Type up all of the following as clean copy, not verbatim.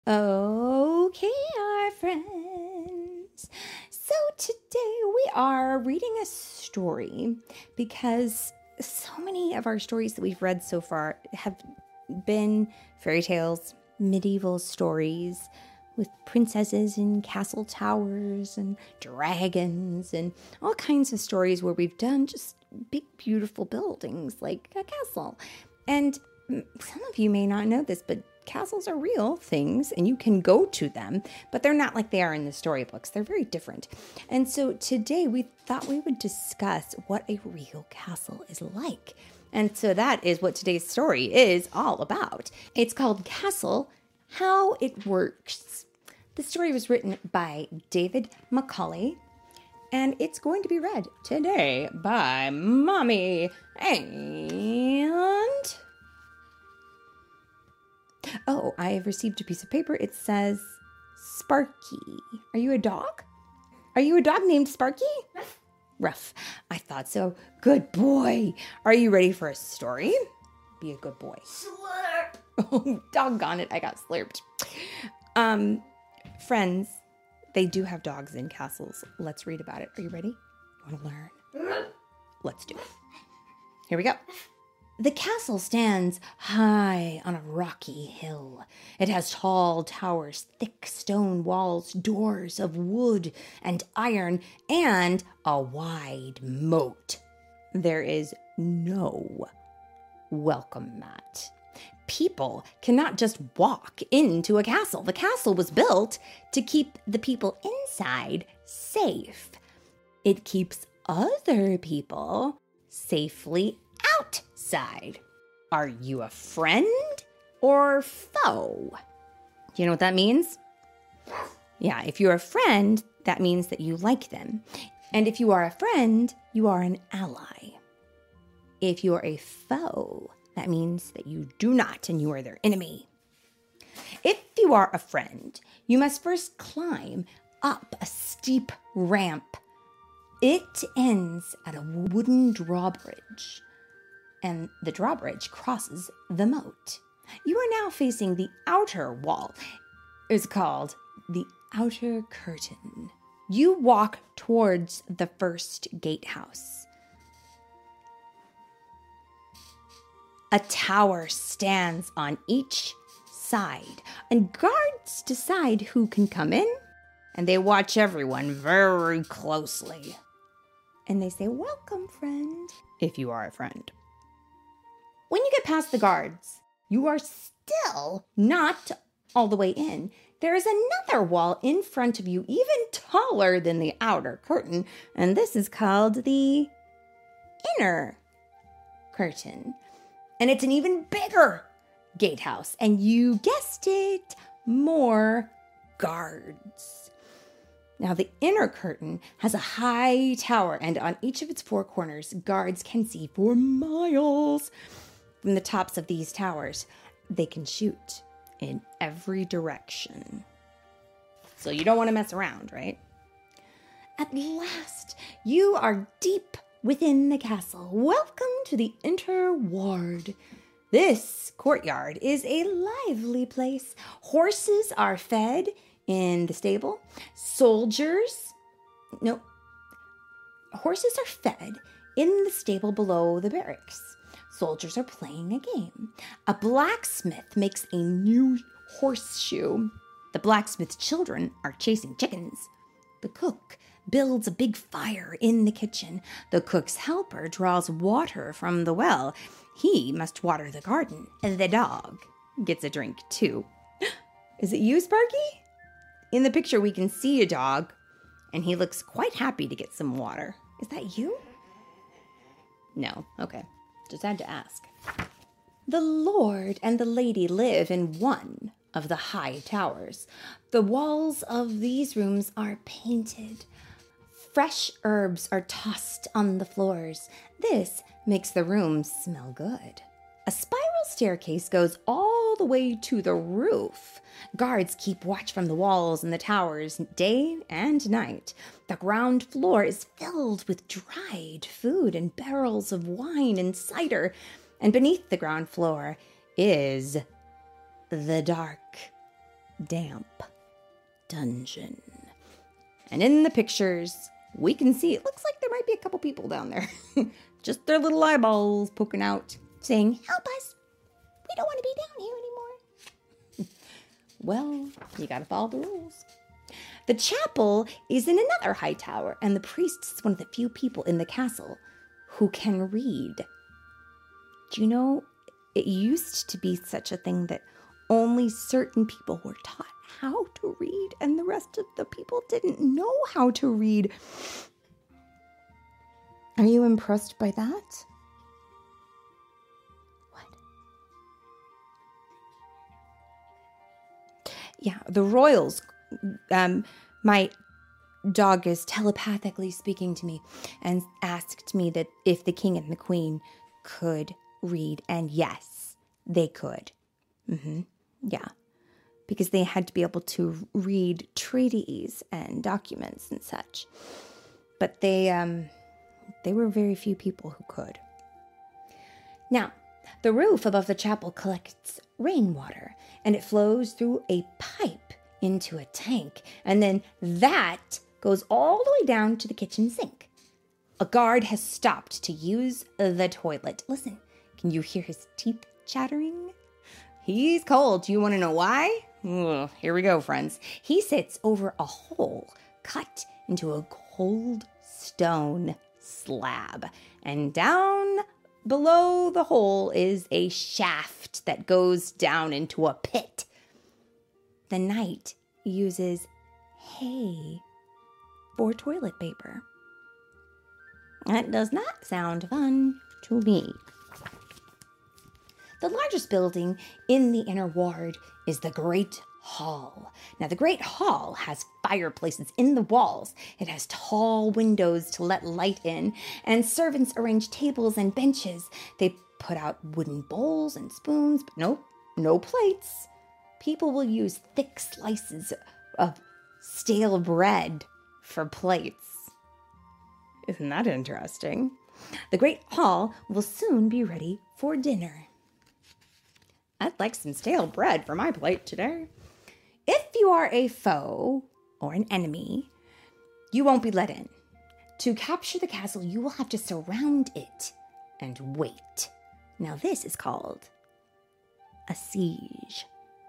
Okay, our friends. So today we are reading a story because so many of our stories that we've read so far have been fairy tales, medieval stories with princesses in castle towers and dragons and all kinds of stories where we've done just big, beautiful buildings like a castle. And some of you may not know this, but castles are real things and you can go to them, but they're not like they are in the storybooks. They're very different. And so today we thought we would discuss what a real castle is like. And so that is what today's story is all about. It's called Castle, How It Works. The story was written by David Macaulay, and it's going to be read today by Mommy. And oh, I have received a piece of paper. It says Sparky. Are you a dog? Are you a dog named Sparky? Ruff. I thought so. Good boy. Are you ready for a story? Be a good boy. Slurp. Oh, doggone it. I got slurped. Friends, they do have dogs in castles. Let's read about it. Are you ready? You want to learn? Let's do it. Here we go. The castle stands high on a rocky hill. It has tall towers, thick stone walls, doors of wood and iron, and a wide moat. There is no welcome mat. People cannot just walk into a castle. The castle was built to keep the people inside safe. It keeps other people safely outside. Are you a friend or foe? You know what that means? Yeah, if you're a friend, that means that you like them. And if you are a friend, you are an ally. If you are a foe, that means that you do not and you are their enemy. If you are a friend, you must first climb up a steep ramp. It ends at a wooden drawbridge, and the drawbridge crosses the moat. You are now facing the outer wall. It's called the outer curtain. You walk towards the first gatehouse. A tower stands on each side, and guards decide who can come in, and they watch everyone very closely. And they say, "Welcome, friend," if you are a friend. When you get past the guards, you are still not all the way in. There is another wall in front of you, even taller than the outer curtain, and this is called the inner curtain. And it's an even bigger gatehouse. And you guessed it, more guards. Now, the inner curtain has a high tower, and on each of its four corners, guards can see for miles. From the tops of these towers, they can shoot in every direction. So you don't want to mess around, right? At last, you are deep within the castle. Welcome to the inner ward. This courtyard is a lively place. Horses are fed in the stable. Horses are fed in the stable below the barracks. Soldiers are playing a game. A blacksmith makes a new horseshoe. The blacksmith's children are chasing chickens. The cook builds a big fire in the kitchen. The cook's helper draws water from the well. He must water the garden. And the dog gets a drink too. Is it you, Sparky? In the picture, we can see a dog, and he looks quite happy to get some water. Is that you? No. Okay. Just had to ask. The lord and the lady live in one of the high towers. The walls of these rooms are painted. Fresh herbs are tossed on the floors. This makes the room smell good. A spiral staircase goes all the way to the roof. Guards keep watch from the walls and the towers day and night. The ground floor is filled with dried food and barrels of wine and cider. And beneath the ground floor is the dark damp dungeon. And in the pictures, we can see it looks like there might be a couple people down there. Just their little eyeballs poking out, saying, "Help us. We don't want to be down here anymore." Well, you gotta follow the rules. The chapel is in another high tower, and the priest is one of the few people in the castle who can read. Do you know, it used to be such a thing that only certain people were taught how to read, and the rest of the people didn't know how to read. Are you impressed by that? What? Yeah, the royals, my dog is telepathically speaking to me and asked me that if the king and the queen could read, and yes, they could. Yeah, because they had to be able to read treaties and documents and such. But they were very few people who could. Now, the roof above the chapel collects rainwater, and it flows through a pipe into a tank, and then that goes all the way down to the kitchen sink. A guard has stopped to use the toilet. Listen, can you hear his teeth chattering? He's cold. Do you want to know why? Here we go, friends. He sits over a hole cut into a cold stone slab, and down below the hole is a shaft that goes down into a pit. The knight uses hay for toilet paper. That does not sound fun to me. The largest building in the inner ward is the Great Hall. Now, the Great Hall has fireplaces in the walls. It has tall windows to let light in, and servants arrange tables and benches. They put out wooden bowls and spoons, but nope, no plates. People will use thick slices of stale bread for plates. Isn't that interesting? The Great Hall will soon be ready for dinner. I'd like some stale bread for my plate today. If you are a foe or an enemy, you won't be let in. To capture the castle, you will have to surround it and wait. Now, this is called a siege.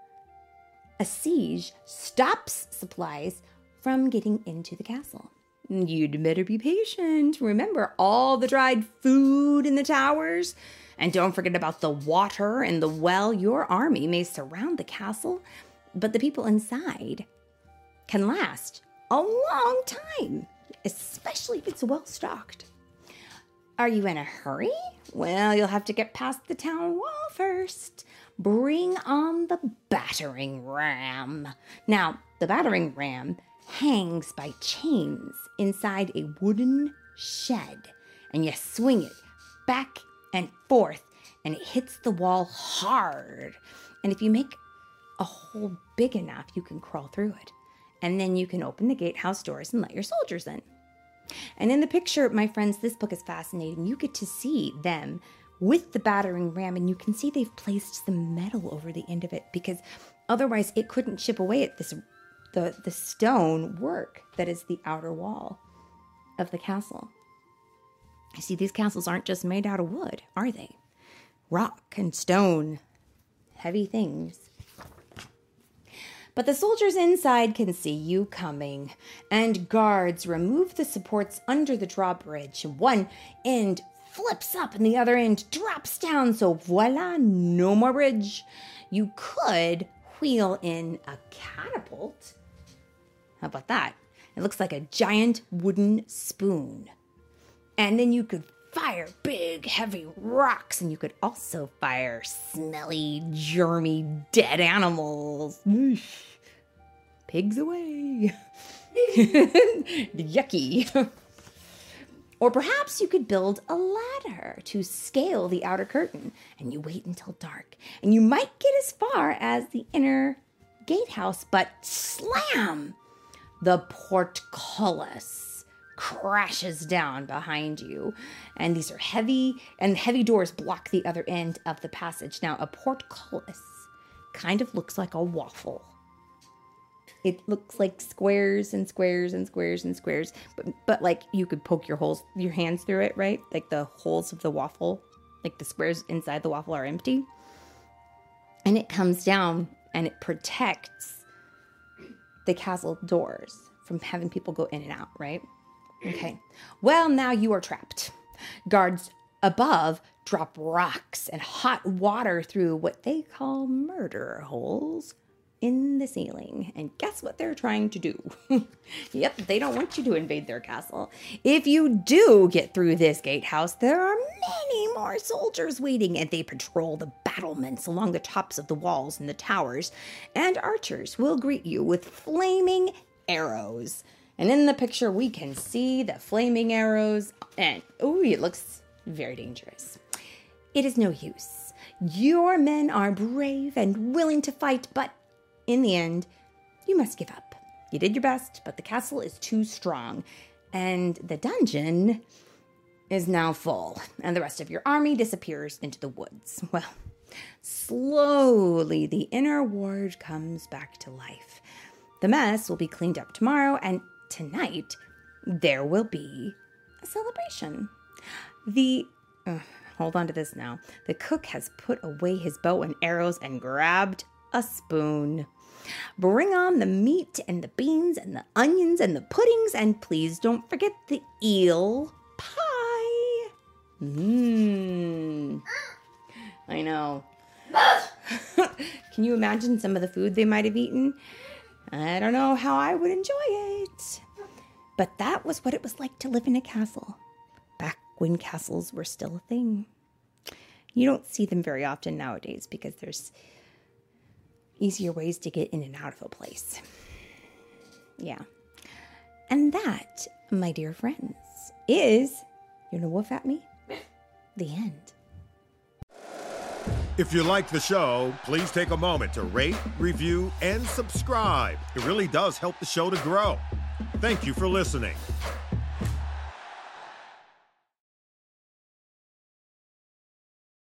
A siege stops supplies from getting into the castle. You'd better be patient. Remember all the dried food in the towers? And don't forget about the water and the well. Your army may surround the castle, but the people inside can last a long time, especially if it's well stocked. Are you in a hurry? Well, you'll have to get past the town wall first. Bring on the battering ram. Now, the battering ram hangs by chains inside a wooden shed, and you swing it back and forth, and it hits the wall hard. And if you make a hole big enough, you can crawl through it. And then you can open the gatehouse doors and let your soldiers in. And in the picture, my friends, this book is fascinating. You get to see them with the battering ram, and you can see they've placed some metal over the end of it, because otherwise it couldn't chip away at the stone work that is the outer wall of the castle. You see, these castles aren't just made out of wood, are they? Rock and stone, heavy things. But the soldiers inside can see you coming, and guards remove the supports under the drawbridge. One end flips up and the other end drops down, so voila, no more bridge. You could wheel in a catapult. How about that? It looks like a giant wooden spoon. And then you could fire big, heavy rocks, and you could also fire smelly, germy, dead animals. Pigs away. Yucky. Or perhaps you could build a ladder to scale the outer curtain, and you wait until dark. And you might get as far as the inner gatehouse, but slam! The portcullis crashes down behind you, and these are heavy, and heavy doors block the other end of the passage. Now, a portcullis kind of looks like a waffle. It looks like squares and squares and squares and squares, but like you could poke your hands through it, right? Like the holes of the waffle, like the squares inside the waffle are empty. And it comes down and it protects the castle doors from having people go in and out, right? Okay. Well, now you are trapped. Guards above drop rocks and hot water through what they call murder holes in the ceiling. And guess what they're trying to do? Yep, they don't want you to invade their castle. If you do get through this gatehouse, there are many more soldiers waiting, and they patrol the battlements along the tops of the walls and the towers, and archers will greet you with flaming arrows. And in the picture, we can see the flaming arrows, and it looks very dangerous. It is no use. Your men are brave and willing to fight, but in the end, you must give up. You did your best, but the castle is too strong, and the dungeon is now full, and the rest of your army disappears into the woods. Well, slowly the inner ward comes back to life. The mess will be cleaned up tomorrow, and tonight there will be a celebration. Hold on to this now. The cook has put away his bow and arrows and grabbed a spoon. Bring on the meat and the beans and the onions and the puddings, and please don't forget the eel pie. I know. Can you imagine some of the food they might have eaten? I don't know how I would enjoy it. But that was what it was like to live in a castle, back when castles were still a thing. You don't see them very often nowadays because there's easier ways to get in and out of a place. Yeah. And that, my dear friends, is, you know, Wolf at Me? The end. If you like the show, please take a moment to rate, review, and subscribe. It really does help the show to grow. Thank you for listening.